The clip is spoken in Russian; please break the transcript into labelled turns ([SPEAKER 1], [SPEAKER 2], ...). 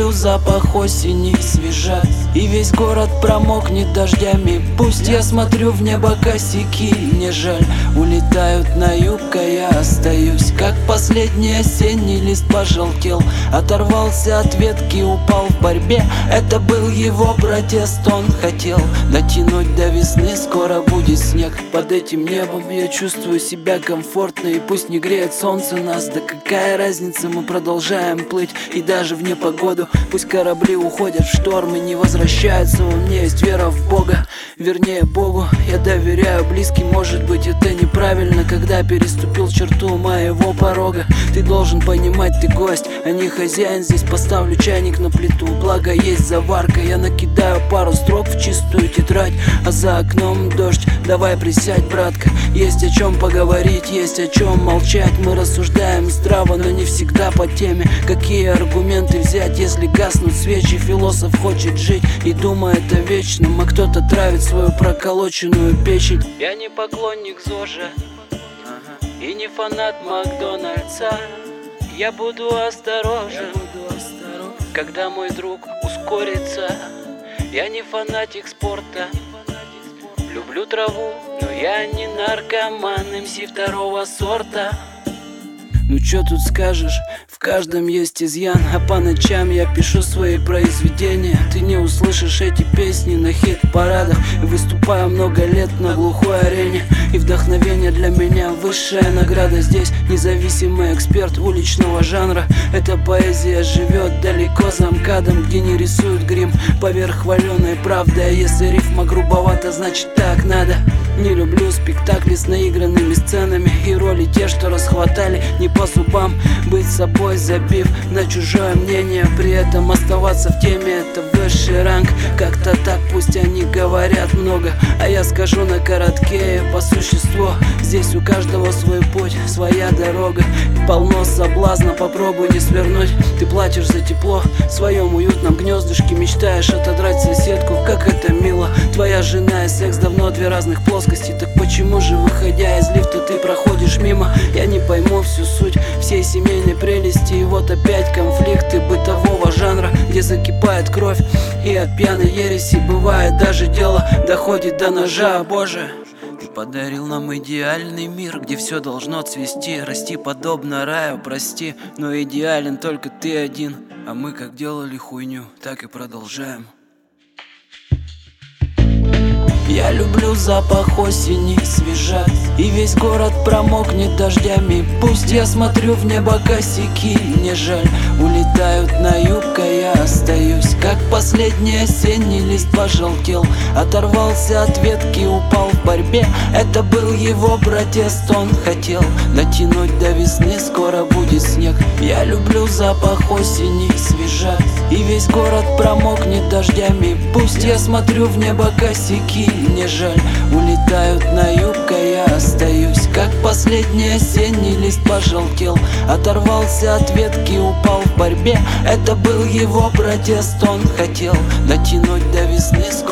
[SPEAKER 1] люблю запах осени, свежак, и весь город промокнет дождями. Пусть я смотрю в небо косяки, мне жаль, улетают на юг, а я остаюсь, как последний осенний лист пожелтел. Оторвался от ветки, упал в борьбе. Это был его протест, он хотел дотянуть до весны, скоро будет снег. Под этим небом я чувствую себя комфортно, и пусть не греет солнце нас, да какая разница, мы продолжаем плыть. И даже в непогоду, пусть корабли уходят в шторм и не возвращаются, у меня есть вера в Бога, вернее Богу я доверяю. Близкий, может быть, это неправильно, когда переступил черту моего порога. Ты должен понимать, ты гость, а не хозяин. Здесь поставлю чайник на плиту, благо есть заварка. Я накидаю пару строк в чистую тетрадь, а за окном дождь. Давай присядь, братка, есть о чем поговорить, есть о чем молчать. Мы рассуждаем здраво, но не всегда по теме. Какие аргументы взять, если гаснут свечи? Философ хочет жить и думает о вечном, а кто-то травит свою проколоченную печень. Я не поклонник ЗОЖа и не фанат Макдональдса. Я буду осторожен, когда мой друг ускорится. Я не фанатик спорта, люблю траву, но я не наркоман, МС второго сорта. Ну чё тут скажешь, в каждом есть изъян, а по ночам я пишу свои произведения. Ты не услышишь эти песни на хит-парадах. Выступаю много лет на глухой арене, и вдохновение для меня высшая награда. Здесь независимый эксперт уличного жанра. Эта поэзия живет далеко за МКАДом, где не рисуют грим поверх хваленой правды. А если рифма грубовата, значит так надо. Не люблю спектакли с наигранными сценами и роли те, что расхватали не по зубам. Быть собой, забив на чужое мнение, при этом оставаться в теме — это высший ранг. Как-то так, пусть они говорят много, а я скажу на коротке по существу. Здесь у каждого свой путь, своя дорога, полно соблазна, попробуй не свернуть. Ты платишь за тепло в своем уютном гнездышке, мечтаешь отодрать соседку, как это мило. Твоя жена и секс давно две разных плоскости. Так почему же, выходя из лифта, ты проходишь мимо? Я не пойму всю суть всей семейной прелести. И вот опять конфликты бытового жанра, где закипает кровь, и от пьяной ереси бывает даже дело доходит до ножа. Боже, ты подарил нам идеальный мир, где все должно цвести, расти подобно раю, прости, но идеален только ты один. А мы как делали хуйню, так и продолжаем. Я люблю запах осени, свежак, и весь город промокнет дождями. Пусть я смотрю в небо косяки, мне жаль, улетают на юг, а я остаюсь, как последний осенний лист пожелтел. Оторвался от ветки, упал в борьбе. Это был его протест, он хотел дотянуть до весны, скоро будет снег. Я люблю запах осени, свежак, и весь город промокнет дождями. Пусть я смотрю в небо косяки, мне жаль, улетают на юг, а я остаюсь, как последний осенний лист пожелтел. Оторвался от ветки, упал в борьбе. Это был его протест, он хотел дотянуть до весны.